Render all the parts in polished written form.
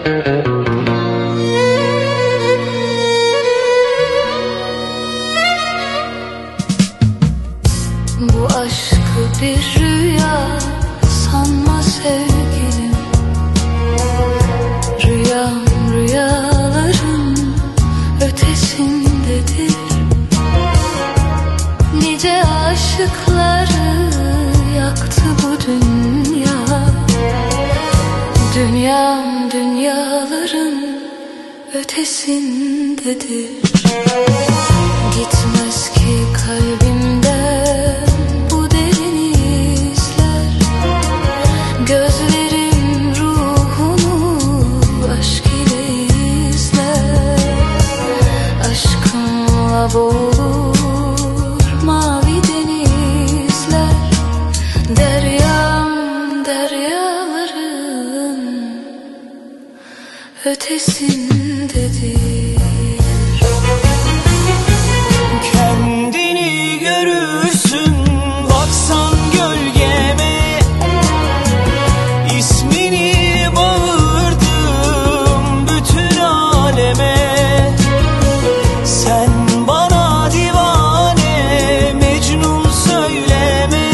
Bu aşkı bir rüya sanma sevgilim. Rüyam rüyaların ötesindedir. Nice aşıkları yaktı bu dünya. Dünyam dünyaların ötesindedir. Gitmez ki kalbimden bu derin izler. Gözlerim ruhunu aşk ile izler. Aşkınla boğulur mavi denizler. Deryam deryaların ötesindedir. Kendini görürsün baksan gölgeme. İsmini bağırdım bütün aleme. Sen bana divane Mecnun söyleme.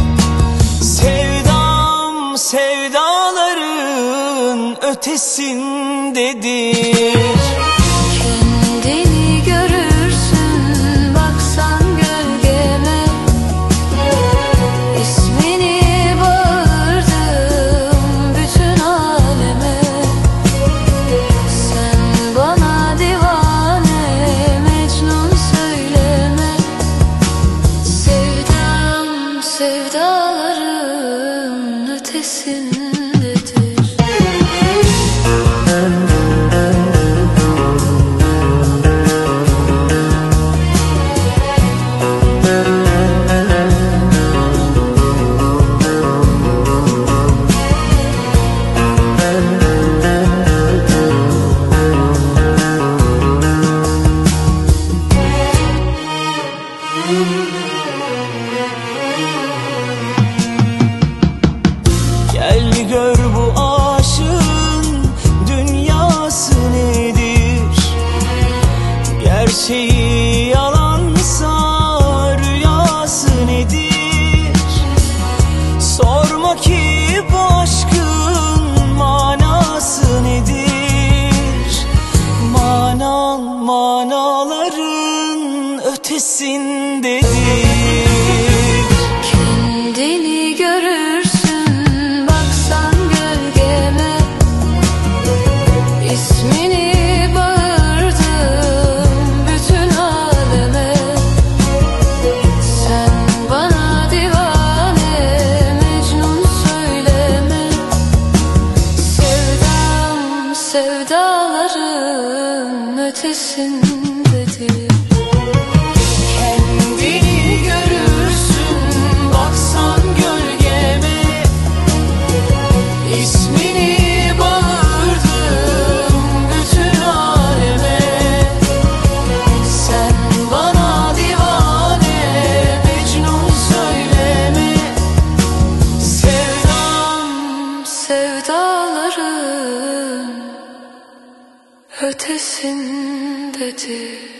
Sevdam sevdaların ötesindedir. Kendini görürsün baksan gölgeme. İsmini bağırdım bütün aleme. Sen bana divane Mecnun söyleme. Sevdam sevdaların ötesindedir. Gel gör bu aşığın dünyası nedir? Gerçeği yalansa rüyası nedir? Sorma ki bu aşkın manası nedir? Manaların ötesindedir. Kendini görürsün baksan gölgeme. İsmini bağırdım bütün aleme. Sen bana divane Mecnun söyleme. Sevdam sevdaların ötesindedir. Kendini görürsün baksan gölgeme. İsmini bağırdım bütün aleme. Sen bana divane Mecnun söyleme. Sevdam sevdaların ötesindedir.